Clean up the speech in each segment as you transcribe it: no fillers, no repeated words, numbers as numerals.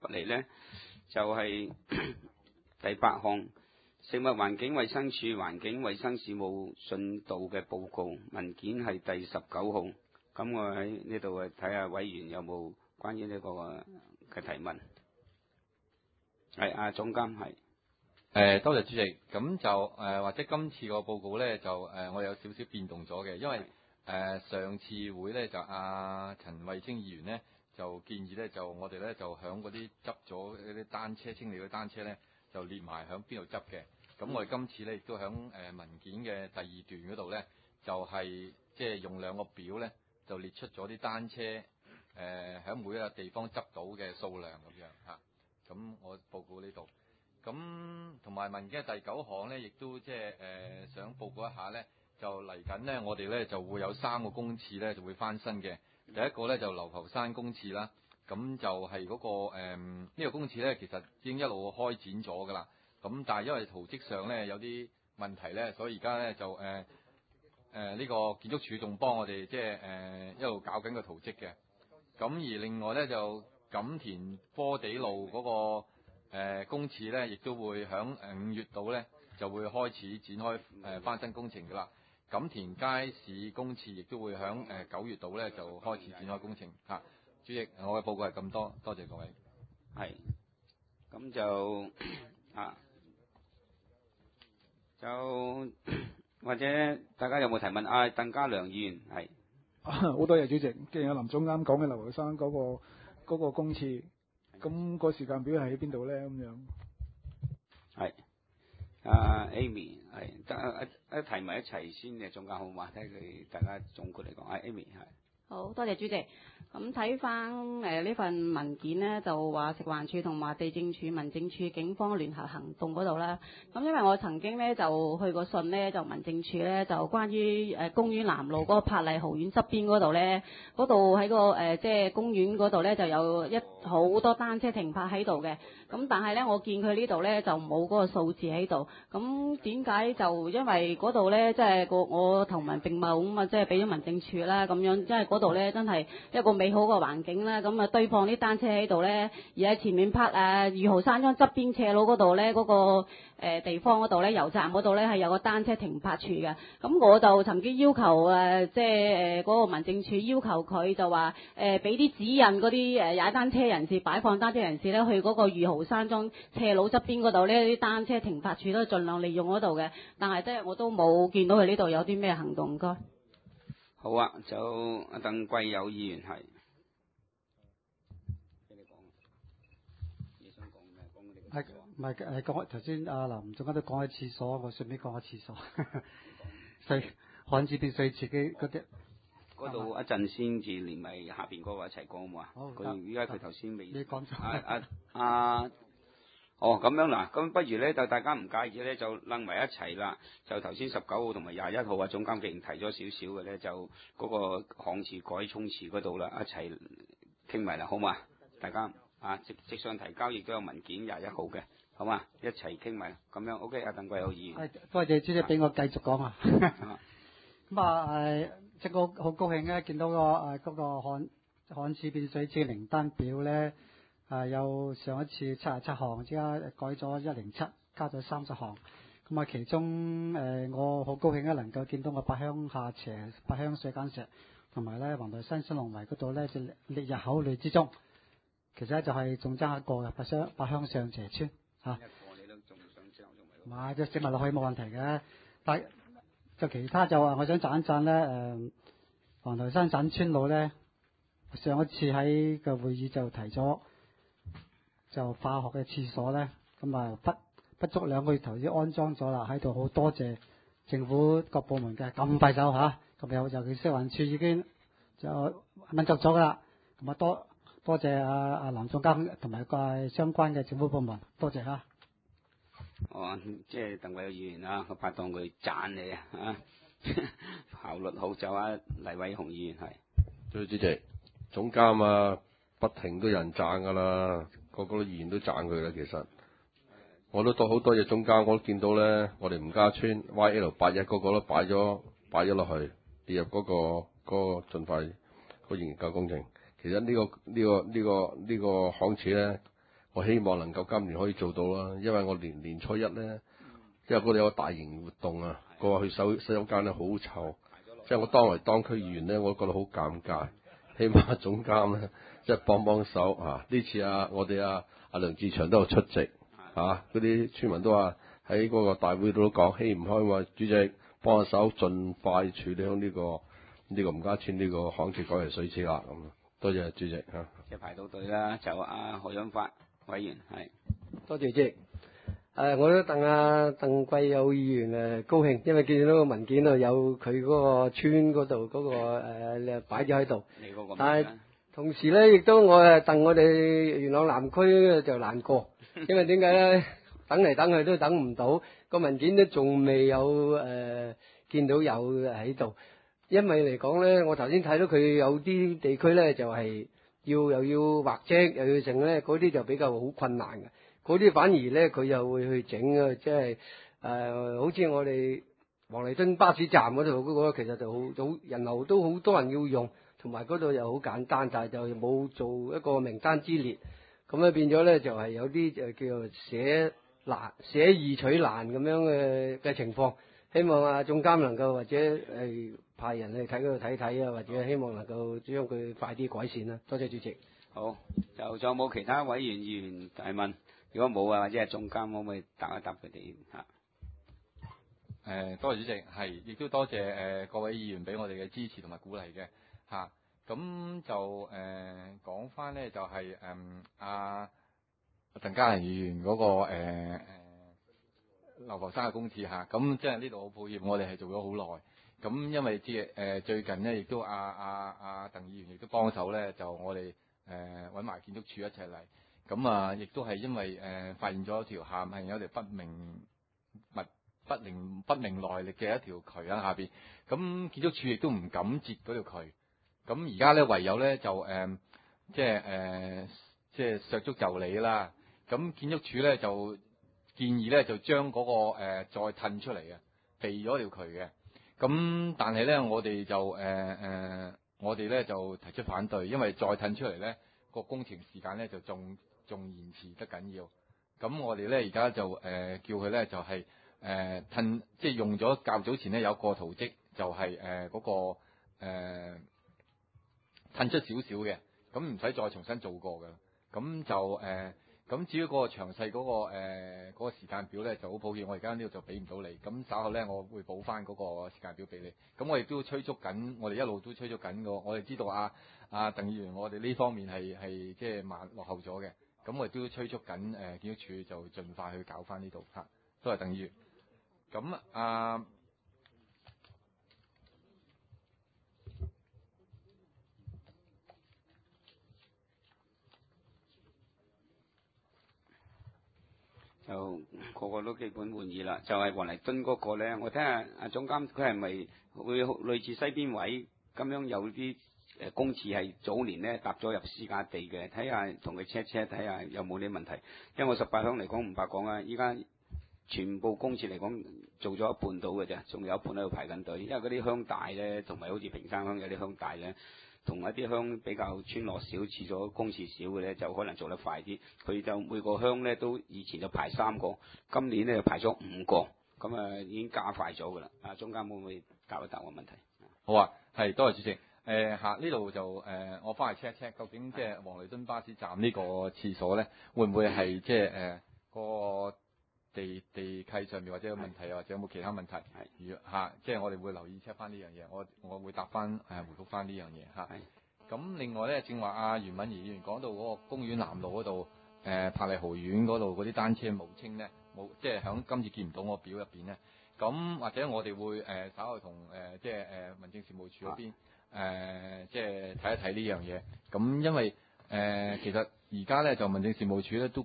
嚟呢，就係、第8項食物環境衛生署環境衛生事務進度嘅報告文件係第19號。咁我喺呢度睇下委員有冇關於呢個嘅提問。係總監係。 多謝主席。咁就或者今次個報告呢，就我有少少變動咗嘅，因為上次會呢，就陳慧清議員呢，就建議呢，就我哋呢，就響嗰啲執咗嗰啲單車清理嘅單車呢，就列埋響邊度執嘅。咁我哋今次呢，亦都響文件嘅第2段嗰度呢，就係即係用2個表呢，就列出咗啲單車響每一個地方執到嘅數量咁樣嚇。咁我報告呢度。咁同埋文件嘅第9項呢，亦都即係想報告一下呢，就嚟緊呢，我哋呢就會有3個公廁呢就會翻新嘅。第一個呢，就流浮山公廁啦，咁就係嗰個呢個公廁呢，其實已經一路開展咗噶啦。咁但係因為圖則上呢有啲問題呢，所以而家呢就呢個建築署仲幫我哋即係一路搞緊個圖則嘅。咁而另外呢，就錦田波地路嗰個公廁呢，亦都會響5月度呢就會開始展開翻新工程噶啦。錦田街市公廁亦都會響9月度呢就開始展開工程嚇。主席，我嘅報告係咁多，多謝各位。 係，咁就就或者大家有冇提問？鄧家良議員係。 好多謝主席。既然阿林總監講嘅流浮山嗰個公廁，咁個時間表係喺邊度咧？咁樣係Amy 係得提埋一齊先嘅，總監好嘛？睇佢大家總括嚟講，Amy 係。 好多謝主席。咁睇翻呢份文件呢，就話食環署同埋地政署、民政處、警方聯合行動嗰度啦。咁因為我曾經呢，就去過信呢，就民政處呢，就關於公園南路嗰個柏麗豪苑側邊嗰度呢，嗰度喺個即係公園嗰度呢，就有好多單車停泊喺度嘅。咁但係呢，我見佢呢度呢，就冇嗰個數字喺度。咁點解？就因為嗰度呢，即係我同民並茂咁啊，即係俾咗民政處啦咁樣，即係嗰度呢，真係一個美好嘅環境啦。咁啊堆放啲單車喺度呢，而喺前面泊御豪山莊側邊斜路嗰度呢，嗰個地方嗰度呢，油站嗰度呢，係有個單車停泊處嘅。咁我就曾經要求即係嗰個民政處要求佢就話俾啲指引嗰啲踩單車人士、擺放單車人士呢，去嗰個御豪山莊斜路側邊嗰度呢，啲單車停泊處都盡量利用嗰度嘅。但係即係我都冇見到佢呢度有啲咩行動。唔該。 好啊，就阿鄧貴友議員係。 係唔係講頭先阿林總監都講起廁所，我順便講下廁所。旱廁變水池嘅嗰啲， 嗰度一陣先至連埋下邊嗰個一齊講好唔好啊？佢而家佢頭先未。 你講咗。 咁樣嗱，咁不如咧就大家唔介意咧，就掕埋一齊啦。就頭先19號同埋21號啊，總監既然提咗少少嘅咧，就嗰個旱廁改沖廁嗰度啦，一齊傾埋啦，好嘛？大家即上提交亦都有文件21號嘅，好嘛？一齊傾埋，咁樣 OK。阿鄧貴友議員。 多謝主席俾我繼續講啊。咁即係我好高興咧，見到嗰個旱廁變水池名單表咧。有上一次77項，即家改咗107，加咗30項。咁其中我好高興咧，能夠見到我八鄉下斜、八鄉水間石，同埋咧黃大山新龍圍嗰度咧，就列入考慮之中。其實就係仲爭一個嘅八鄉上斜村嚇。 你都仲想之後仲唔係，即係整埋落去冇問題嘅。但就其他就話，我想讚一讚咧黃大山鎮村路咧，上一次喺個會議就提咗。就化學嘅廁所咧，咁不足2個月頭已經安裝咗啦，喺度好多謝政府各部門嘅咁快手嚇，咁尤其食環署已經就問責咗噶啦，咁多謝阿林總監同埋個相關嘅政府部門，多謝嚇。 即係鄧偉議員啊，我拍檔佢讚你啊，效率好就黎偉雄議員係。 主席，總監啊，不停都有人讚噶啦。個個議員都讚佢啦，其實我都好多謝總監，我都見到咧，我哋吳家村 YL81個個都擺咗落去，列入嗰個盡快個研究工程。其實呢個旱廁咧， 我希望能夠今年可以做到啦，因為我年初一咧，因為嗰度有個大型活動啊，過去洗手間咧好臭，即係我當為當區議員咧，我覺得好尷尬，希望總監咧即係幫幫手啊！呢次我哋阿梁志祥都有出席嗰啲村民都話喺嗰個大會度都講，希唔開話主席幫下手，盡快處理好呢個吳家村呢個巷子改為水池啦咁。多謝主席嚇。 即係排到隊啦，就何潤發委員係。 多謝主席。我都鄧貴友議員高興，因為見到個文件度有佢嗰個村嗰度嗰個擺咗喺度。 你嗰個但係同時咧，亦都我我哋元朗南區就難過，因為點解咧？等嚟等去都等唔到，個文件都仲未有見到有喺度。因為嚟講咧，我頭先睇到佢有啲地區咧就係又要畫則又要剩咧，嗰啲就比較好困難嘅。嗰啲反而咧佢又會去整啊，即係好似我哋黃泥墩巴士站嗰度嗰個，其實就好人流都好多人要用，同埋嗰度又好簡單，但係就冇做一個名單之列，咁咧變咗咧就係有啲就叫做捨易取難咁樣嘅情況。希望總監能夠或者派人去睇嗰度睇睇啊，或者希望能夠將佢快啲改善啦。多謝主席。 好，就仲有冇其他委員議員提問？如果冇或者係總監可唔可以答一答佢哋嚇？ 多謝主席，係亦都多謝各位議員俾我哋嘅支持同埋鼓勵嘅嚇。咁就講翻咧，就係鄧家麟議員嗰個流浮山嘅公廁嚇。咁即係呢度好抱歉，我哋係做咗好耐。咁因為最近咧，亦都鄧議員亦都幫手咧，就我哋揾埋建築署一齊嚟。咁亦都係因為發現咗一條下面有條不明來歷嘅一條渠喺下邊，咁建築署亦都唔敢截嗰條渠，咁而家咧唯有咧就即係削足就履啦。咁建築署咧就建議咧就將嗰個再褪出嚟嘅，避咗條渠嘅。咁但係咧我哋就提出反對，因為再褪出嚟咧個工程時間咧就仲延遲得緊要。咁我哋咧而家就叫佢咧就係褪，即係用咗較早前咧有個圖則，就係嗰個褪出少少嘅，咁唔使再重新做過㗎。咁就咁至於嗰個詳細嗰個時間表咧，就好抱歉，我而家呢度就俾唔到你。咁稍後咧，我會補翻嗰個時間表俾你。咁我亦都催促緊，我哋一路都催促緊個。我哋知道鄧議員，我哋呢方面係即係落後咗嘅。咁我亦都催促緊建築署就盡快去搞翻呢度嚇。多謝鄧議員。咁就個個都基本滿意啦。就係黃泥墩嗰個咧，我睇下阿總監佢係咪會類似西邊位咁樣有啲公廁係早年咧搭咗入私家地嘅，睇下同佢 check 睇下有冇啲問題。因為我18鄉嚟講唔白講啊，依家全部公廁嚟講做咗一半到嘅啫，仲有一半喺度排緊隊。因為嗰啲鄉大咧，同埋好似屏山鄉有啲鄉大咧，同一啲鄉比較村落少，似咗公廁少嘅咧，就可能做得快啲。佢就每個鄉咧都以前就排3個，今年咧就排咗5個，咁已經加快咗㗎啦。總監會唔會答一答我問題？ 好啊，係多謝主席。呢度就我翻去 check 究竟即係黃泥墩巴士站呢個廁所咧，會唔會係即係個地契上面或者有問題，或者有冇其他問題？即係我哋會留意 check 翻呢樣嘢，我會答翻回覆翻呢樣嘢嚇。咁另外咧，正話袁敏儀議員講到嗰個公園南路嗰度柏麗豪苑嗰度嗰啲單車無清咧，冇即係響今次見唔到我表入邊咧。咁或者我哋會稍後同即係民政事務處嗰邊即係睇一睇呢樣嘢。咁因為其實而家咧就民政事務處咧都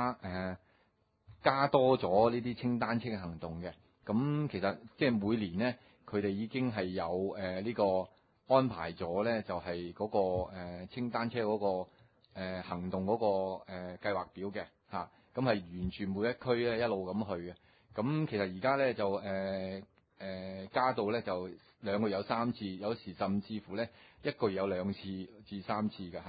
加多咗呢啲清單車嘅行動嘅。咁其實即係每年咧，佢哋已經係有呢個安排咗咧，就係嗰個清單車嗰個行動嗰個計劃表嘅嚇。咁係沿住每一區咧一路咁去嘅。咁其實而家咧就加到咧就2個月有3次，有時甚至乎咧1個月有2次至3次嘅嚇。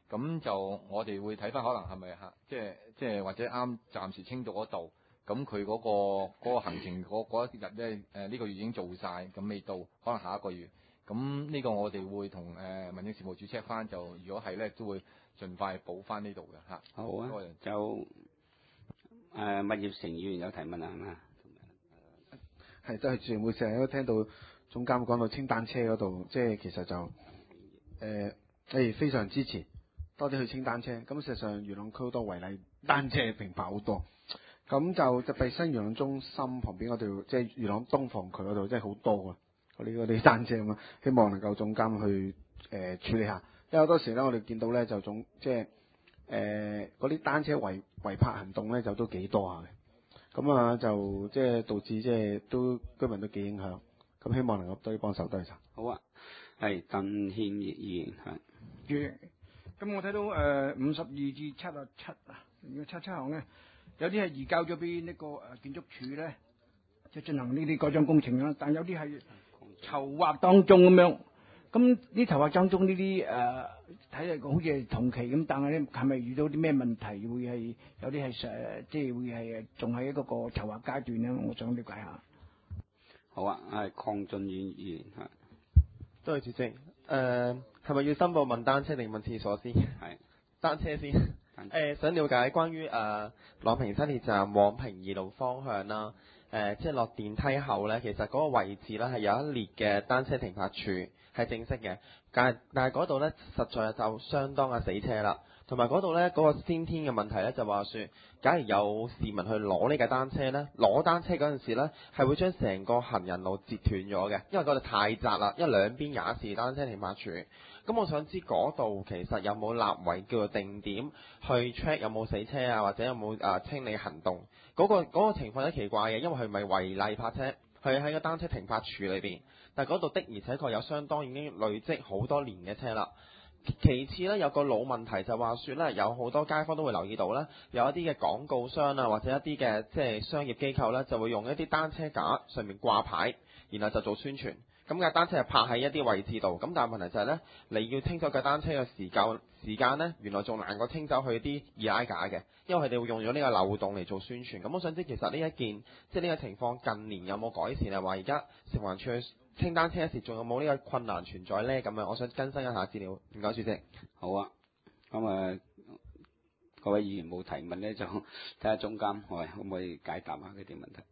咁就我哋會睇翻可能係咪即係或者啱暫時清到嗰度，咁佢嗰個行程嗰一日咧呢個月已經做晒，咁未到，可能下一個月。咁呢個我哋會同民政事務處 check 翻，就如果係咧都會盡快補翻呢度嘅嚇。 好啊，就物業成議員有提問啊，係嘛？ 係，都係主每成日都聽到總監講到清單車嗰度，即係其實就非常支持，多啲去清單車。咁事實上元朗區好多違例單車停泊好多，咁就特別新元朗中心旁邊嗰條，即係元朗東防區嗰度，真係好多啊！嗰啲單車咁啊，希望能夠總監去處理下，因為好多時咧我哋見到咧就即係嗰啲單車違泊行動咧就都幾多下嘅。咁啊，就即係導致即係都居民都幾影響，咁希望能夠多啲幫手，多謝晒。 好啊，係鄧憲議員係。 主席，咁我睇到52至77啊，如果77項咧，有啲係移交咗俾呢個建築署咧，即係進行呢啲改裝工程啦，但有啲係籌劃當中咁樣。咁呢籌劃當中呢啲睇嚟好似係同期咁，但係咧係咪遇到啲咩問題？會係有啲係即係會係仲係一個籌劃階段咧？我想了解下。 好啊，係鄺俊宇議員係。 多謝主席。係咪要申報問單車定問廁所先？ 係單車先。想了解關於朗屏新鐵站往屏2路方向啦。即係落電梯後咧，其實嗰個位置咧係有一列嘅單車停泊處係正式嘅，但係嗰度咧實在就相當嘅死車啦，同埋嗰度咧嗰個先天嘅問題咧就話說，假如有市民去攞呢架單車咧，攞單車嗰陣時咧係會將成個行人路截斷咗嘅，因為嗰度太窄啦，因為兩邊也是單車停泊處。咁我想知嗰度其實有冇立為叫做定點去 check 有冇死車啊，或者有冇清理行動？嗰個情況有啲奇怪嘅，因為佢唔係違例泊車，佢喺個單車停泊處裏邊，但係嗰度的而且確有相當已經累積好多年嘅車啦。其次呢，有個老問題就話說呢，有好多街坊都會留意到呢，有一啲嘅廣告商啊，或者一啲嘅即係商業機構呢，就會用一啲單車架上面掛牌，然後就做宣傳。咁架單車係泊喺一啲位置度，咁但係問題就係呢，你要清走架單車嘅時間呢，原來仲難過清走佢啲易拉架嘅，因為佢哋會用咗呢個漏洞嚟做宣傳。咁我想知其實呢一件即係呢個情況近年有冇改善啊？話而家食環署去清單車時仲有冇呢個困難存在呢？咁樣我想更新一下資料。唔該，主席。 好啊，咁各位議員冇提問呢，就睇下總監可唔可以解答下佢啲問題。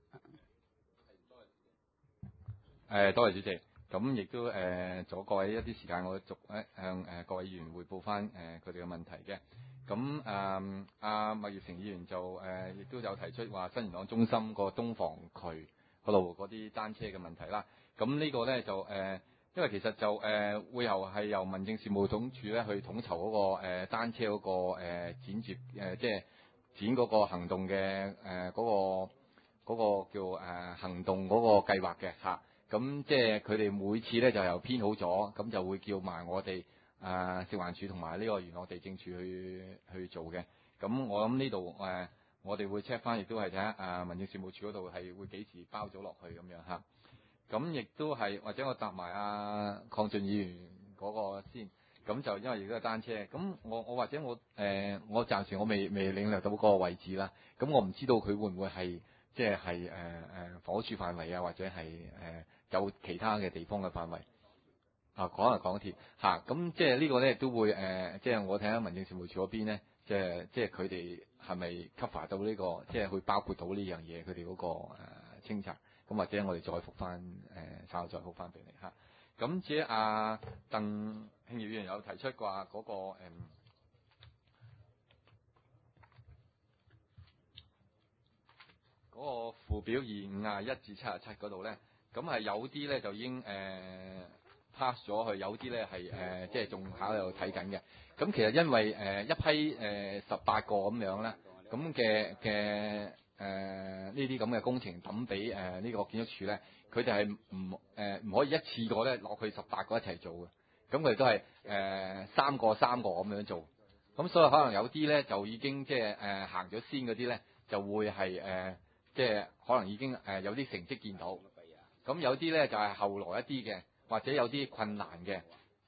多謝主席。咁亦都咗各位一啲時間，我逐向各位議員匯報翻佢哋嘅問題嘅。咁麥業成議員就亦都有提出話新元朗中心個東防區嗰度嗰啲單車嘅問題啦。咁呢個咧就因為其實就會係由民政事務總署咧去統籌嗰個單車嗰個剪接即係剪嗰個行動嘅嗰個叫行動嗰個計劃嘅嚇。咁即係佢哋每次咧就由編好咗，咁就會叫埋我哋食環署同埋呢個元朗地政處去做嘅。咁我諗呢度我哋會 check 翻，亦都係睇下民政事務處嗰度係會幾時包咗落去咁樣嚇。咁亦都係或者我答埋鄺俊議員嗰個先。咁就因為而家係單車，咁我或者我暫時我未領略到嗰個位置啦。咁我唔知道佢會唔會係即係房屋署範圍啊，或者係有其他嘅地方嘅範圍啊，可能港鐵嚇。咁即係呢個咧都會即係我睇下民政事務處嗰邊咧，即係佢哋係咪 cover 到呢個，即係會包括到呢樣嘢，佢哋嗰個清拆。咁或者我哋再覆翻稍後再覆翻俾你嚇。咁至於鄧慶業議員有提出話嗰個嗰個附表251至77嗰度咧，咁係有啲咧就已經pass 咗去，有啲咧係即係仲喺度睇緊嘅。咁其實因為一批18個咁樣咧，咁嘅呢啲咁嘅工程抌俾呢個建築署咧，佢哋係唔可以一次過咧落去18個一齊做嘅。咁佢哋都係3個咁樣做。咁所以可能有啲咧就已經即係行咗先嗰啲咧，就會係即係可能已經有啲成績見到。咁有啲咧就係後來一啲嘅，或者有啲困難嘅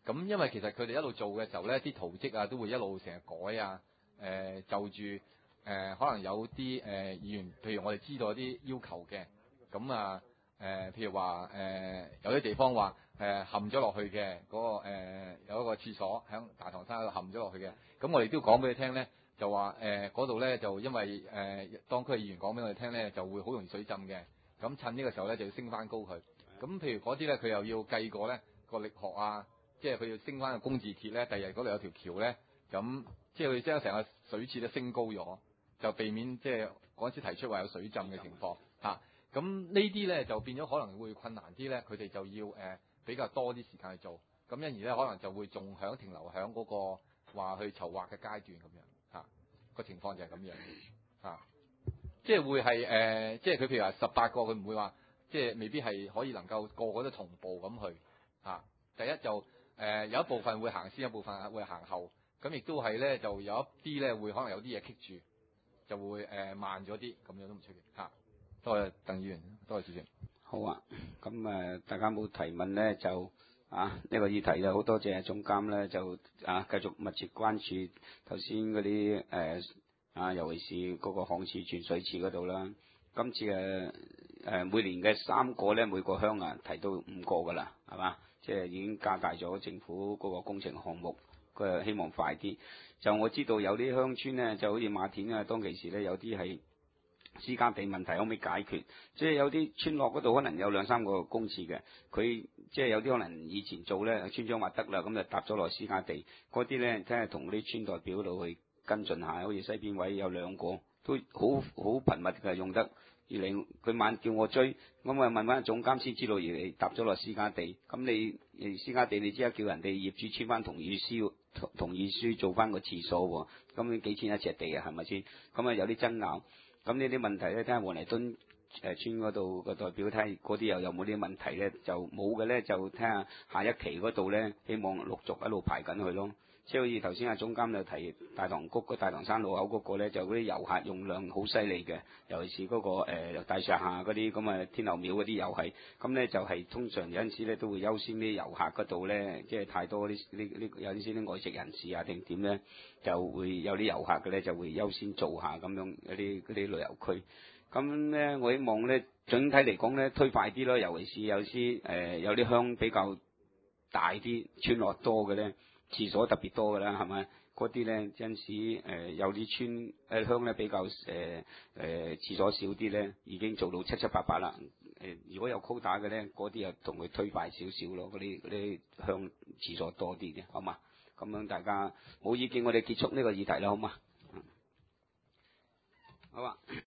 咁因為其實佢哋一路做嘅時候咧，啲圖則啊都會一路成日改啊。就住可能有啲議員，譬如我哋知道有啲要求嘅，咁啊譬如話有啲地方話陷咗落去嘅嗰個有一個廁所喺大棠山嗰度陷咗落去嘅，咁我哋都講俾你聽咧，就話嗰度咧就因為當區議員講俾我哋聽咧，就會好容易水浸嘅，咁趁呢個時候咧就要升翻高佢。咁譬如嗰啲咧，佢又要計過咧個力學啊，即係佢要升翻個工字鐵咧，第日嗰度有條橋咧，咁即係佢將成個水廁都升高咗，就避免即係嗰陣時提出話有水浸嘅情況嚇。咁呢啲咧就變咗可能會困難啲咧，佢哋就要比較多啲時間去做，咁因而咧可能就會仲停留喺嗰個話去籌劃嘅階段咁樣嚇，個情況就係咁樣嚇，即係會係即係佢譬如話18個，佢唔會話即係未必係可以能夠個個都同步咁去嚇。第一就有一部分會行先，一部分會行後，咁亦都係咧就有一啲咧會可能有啲嘢棘住，就會慢咗啲，咁樣都唔出奇嚇。多謝鄧議員，多謝主席。 好啊，咁大家冇提問咧，就呢個議題就好多謝總監咧，就繼續密切關注頭先嗰啲尤其是嗰個巷廁轉水廁嗰度啦。今次每年嘅3個咧，每個鄉提到5個噶啦，係嘛？即係已經加大咗政府嗰個工程項目，佢希望快啲。就我知道有啲鄉村咧，就好似馬田當其時咧，有啲係私家地問題可唔可以解決？即係有啲村落嗰度可能有2-3個公廁嘅，佢即係有啲可能以前做咧，村長話得啦，咁就搭咗落私家地。嗰啲咧，真係同啲村代表度去跟進下，好似西邊位有2個都好頻密嘅用得。而嚟佢晚叫我追，咁問翻總監先知道而嚟搭咗落私家地。咁你私家地你即刻叫人哋業主簽翻同意書做翻個廁所喎，咁你幾錢一尺地啊？係咪先？咁有啲爭拗。咁呢啲問題咧，睇下黃泥墩村嗰度個代表睇下嗰啲又有冇啲問題咧，就冇嘅咧就睇下下一期嗰度咧，希望陸續一路排緊去咯。即係好似頭先總監就提大棠谷個大棠山路口嗰個咧，就嗰啲遊客用量好犀利嘅，尤其是嗰個大石下嗰啲咁天后廟嗰啲又係，咁咧就係通常有陣時咧都會優先啲遊客嗰度咧，即係太多啲有陣時啲外籍人士啊定點咧，就會有啲遊客嘅咧就會優先做下咁樣嗰啲旅遊區。咁咧我希望咧整體嚟講咧推快啲咯，尤其是有啲鄉比較大啲村落多嘅咧。廁所特別多㗎啦，係咪？嗰啲咧有陣時有啲村鄉咧比較廁所少啲咧，已經做到7、7、8、8啦。如果有 quota 嘅咧，嗰啲又同佢推快少少咯。嗰啲鄉廁所多啲嘅，好嘛？咁樣大家冇意見，我哋結束呢個議題啦，好嘛？好啊。